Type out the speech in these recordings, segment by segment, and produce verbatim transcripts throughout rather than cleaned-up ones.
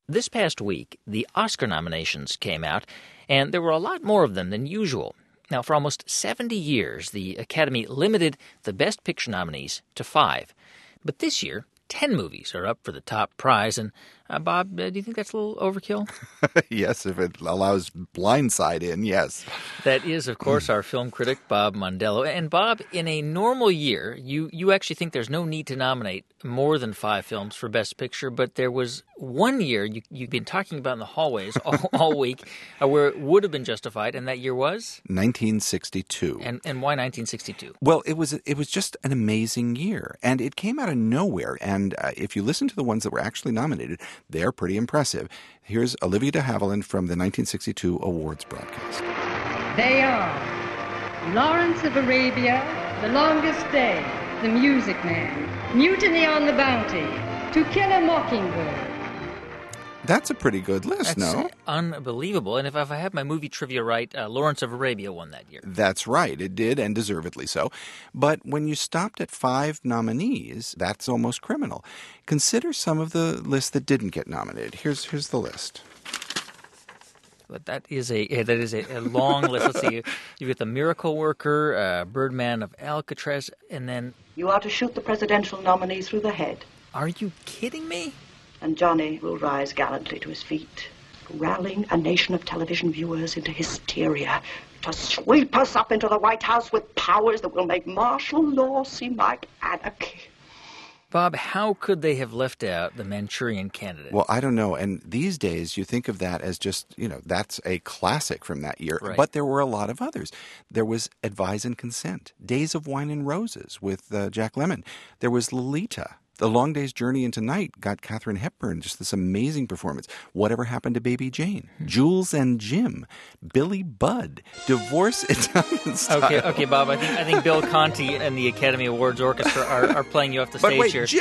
This past week, the Oscar nominations came out, and there were a lot more of them than usual. Now, for almost seventy years, the Academy limited the Best Picture nominees to five. But this year, ten movies are up for the top prize. And, uh, Bob, uh, do you think that's a little overkill? Yes, if it allows Blindside in, yes. That is, of course, our film critic, Bob Mondello. And, Bob, in a normal year, you, you actually think there's no need to nominate more than five films for Best Picture, but there was one year you, you've been talking about in the hallways all, all week uh, where it would have been justified, and that year was? nineteen sixty-two. And and why nineteen sixty-two? Well, it was it was just an amazing year, and it came out of nowhere. And uh, if you listen to the ones that were actually nominated, they're pretty impressive. Here's Olivia de Havilland from the nineteen sixty-two awards broadcast. They are Lawrence of Arabia, The Longest Day, The Music Man, Mutiny on the Bounty, To Kill a Mockingbird. That's a pretty good list, That's no? Unbelievable. And if, if I have my movie trivia right, uh, Lawrence of Arabia won that year. That's right. It did, and deservedly so. But when you stopped at five nominees, that's almost criminal. Consider some of the lists that didn't get nominated. Here's here's the list. But that is a that is a, a long list. Let's see. You've got The Miracle Worker, uh, Birdman of Alcatraz, and then... You are to shoot the presidential nominee through the head. Are you kidding me? And Johnny will rise gallantly to his feet, rallying a nation of television viewers into hysteria to sweep us up into the White House with powers that will make martial law seem like anarchy. Bob, how could they have left out The Manchurian Candidate? Well, I don't know. And these days, you think of that as just, you know, that's a classic from that year. Right. But there were a lot of others. There was Advise and Consent, Days of Wine and Roses with uh, Jack Lemmon. There was Lolita. The Long Day's Journey into Night got Katharine Hepburn, just this amazing performance. Whatever Happened to Baby Jane? Hmm. Jules and Jim, Billy Budd, Divorce Italian Style. Okay, okay, Bob. I think I think Bill Conti and the Academy Awards Orchestra are, are playing you off the but stage wait, here.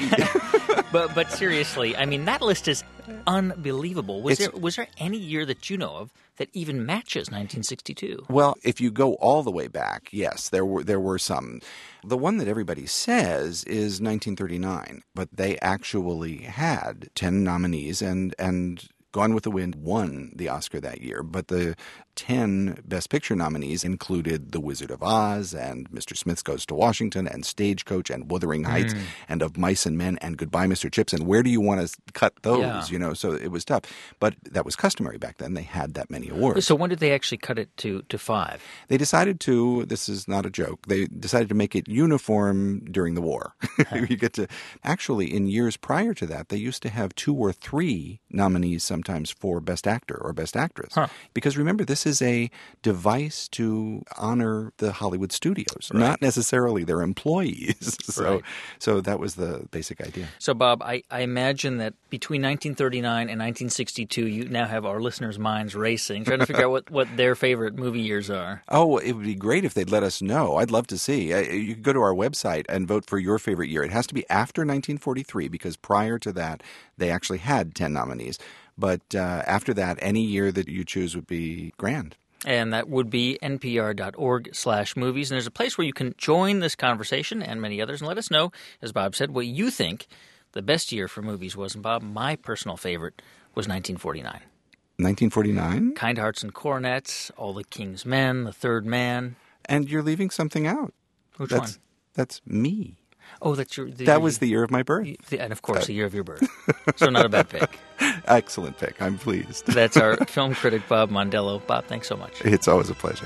Gypsy. but but seriously, I mean that list is unbelievable. Was It's, there was there any year that you know of that even matches nineteen sixty-two? Well, if you go all the way back, yes, there were there were some. The one that everybody says is nineteen thirty-nine, but they actually had ten nominees, and and Gone with the Wind won the Oscar that year. But the ten Best Picture nominees included The Wizard of Oz and Mister Smith Goes to Washington and Stagecoach and Wuthering Heights mm. and Of Mice and Men and Goodbye, Mister Chips. And where do you want to cut those? Yeah. You know, so it was tough. But that was customary back then. They had that many awards. So when did they actually cut it to, to five? They decided to, this is not a joke, they decided to make it uniform during the war. Huh. You get to, actually in years prior to that, they used to have two or three nominees sometimes for Best Actor or Best Actress. Huh. Because remember, this is a device to honor the Hollywood studios, right. Not necessarily their employees. so right. so that was the basic idea. So, Bob, I, I imagine that between nineteen thirty-nine and nineteen sixty-two, you now have our listeners' minds racing, trying to figure out what, what their favorite movie years are. Oh, it would be great if they'd let us know. I'd love to see. You could go to our website and vote for your favorite year. It has to be after nineteen forty-three because prior to that, they actually had ten nominees. But uh, after that, any year that you choose would be grand. And that would be npr.org slash movies. And there's a place where you can join this conversation and many others and let us know, as Bob said, what you think the best year for movies was. And, Bob, my personal favorite was nineteen forty-nine. nineteen forty-nine? Kind Hearts and Coronets, All the King's Men, The Third Man. And you're leaving something out. Which that's, one? That's Me. Oh, that's your... The, that your, was the year of my birth. And, of course, uh, the year of your birth. So not a bad pick. Excellent pick. I'm pleased. That's our film critic, Bob Mondello. Bob, thanks so much. It's always a pleasure.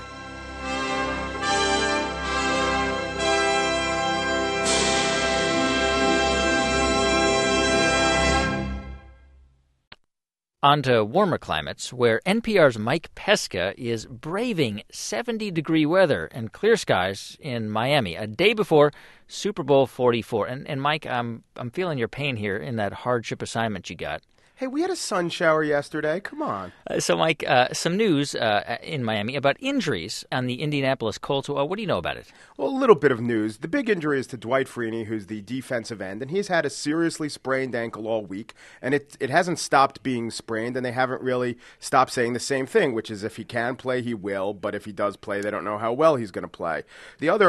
On to warmer climates, where N P R's Mike Pesca is braving seventy-degree weather and clear skies in Miami a day before Super Bowl forty-four. And, and Mike, I'm I'm feeling your pain here in that hardship assignment you got. Hey, we had a sun shower yesterday. Come on. Uh, so, Mike, uh, some news uh, in Miami about injuries on the Indianapolis Colts. Uh, what do you know about it? Well, a little bit of news. The big injury is to Dwight Freeney, who's the defensive end, and he's had a seriously sprained ankle all week, and it it hasn't stopped being sprained, and they haven't really stopped saying the same thing, which is if he can play, he will, but if he does play, they don't know how well he's going to play. The other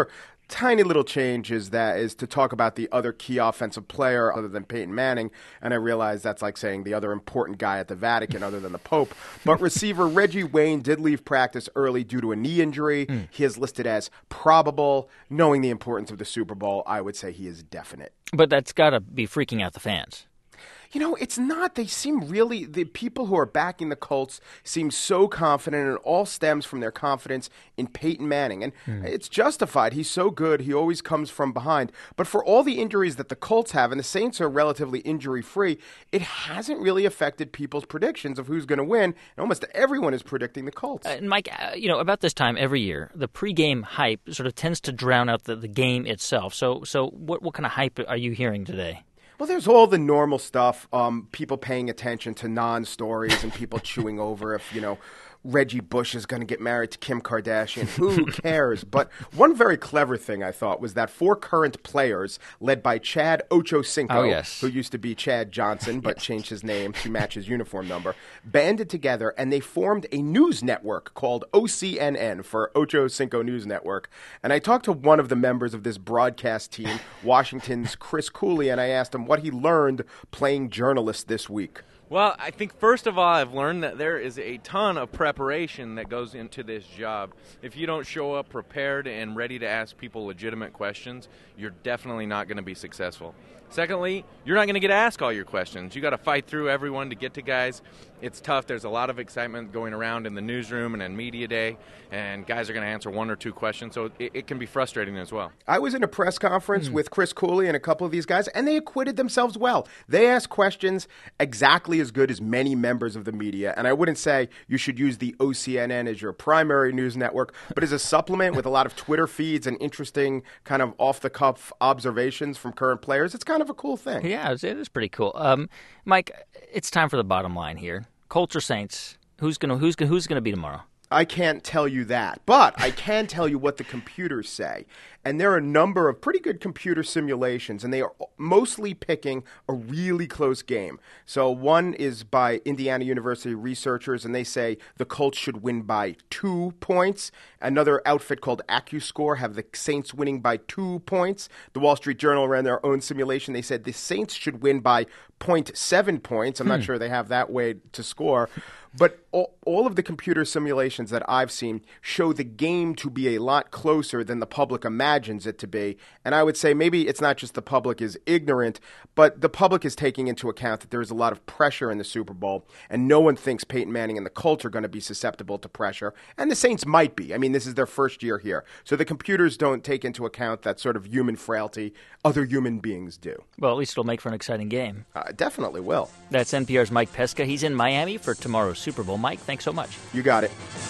tiny little change is that is to talk about the other key offensive player other than Peyton Manning, and I realize that's like saying the other important guy at the Vatican other than the Pope. But receiver Reggie Wayne did leave practice early due to a knee injury. Mm. He is listed as probable. Knowing the importance of the Super Bowl, I would say he is definite. But that's got to be freaking out the fans. You know, it's not. They seem really, the people who are backing the Colts seem so confident, and it all stems from their confidence in Peyton Manning. And mm. it's justified. He's so good. He always comes from behind. But for all the injuries that the Colts have, and the Saints are relatively injury-free, it hasn't really affected people's predictions of who's going to win. And almost everyone is predicting the Colts. Uh, Mike, uh, you know, about this time every year, the pregame hype sort of tends to drown out the, the game itself. So, so what, what kind of hype are you hearing today? Well, there's all the normal stuff, um, people paying attention to non-stories and people chewing over if, you know, Reggie Bush is going to get married to Kim Kardashian. Who cares? But one very clever thing I thought was that four current players, led by Chad Ochocinco, oh, yes. who used to be Chad Johnson but yes. changed his name to match his uniform number, banded together and they formed a news network called O C N N for Ochocinco News Network. And I talked to one of the members of this broadcast team, Washington's Chris Cooley, and I asked him what he learned playing journalist this week. Well, I think first of all, I've learned that there is a ton of preparation that goes into this job. If you don't show up prepared and ready to ask people legitimate questions, you're definitely not going to be successful. Secondly, you're not going to get to ask all your questions. You got to fight through everyone to get to guys. It's tough. There's a lot of excitement going around in the newsroom and in media day, and guys are going to answer one or two questions, so it, it can be frustrating as well. I was in a press conference mm. with Chris Cooley and a couple of these guys, and they acquitted themselves well. They asked questions exactly as good as many members of the media, and I wouldn't say you should use the O C N N as your primary news network, but as a supplement with a lot of Twitter feeds and interesting kind of off-the-cuff observations from current players. It's kind of a cool thing. Yeah, it is pretty cool. Um, Mike, it's time for the bottom line here. Colts or Saints? Who's gonna who's gonna, who's gonna be tomorrow? I can't tell you that, but I can tell you what the computers say. And there are a number of pretty good computer simulations, and they are mostly picking a really close game. So one is by Indiana University researchers, and they say the Colts should win by two points. Another outfit called AccuScore have the Saints winning by two points. The Wall Street Journal ran their own simulation. They said the Saints should win by zero point seven points. I'm hmm. not sure they have that way to score. But all, all of the computer simulations that I've seen show the game to be a lot closer than the public imagines it to be. And I would say maybe it's not just the public is ignorant, but the public is taking into account that there is a lot of pressure in the Super Bowl, and no one thinks Peyton Manning and the Colts are going to be susceptible to pressure. And the Saints might be. I mean, this is their first year here. So the computers don't take into account that sort of human frailty other human beings do. Well, at least it'll make for an exciting game. Uh, definitely will. That's N P R's Mike Pesca. He's in Miami for tomorrow's Super Bowl. Mike, thanks so much. You got it.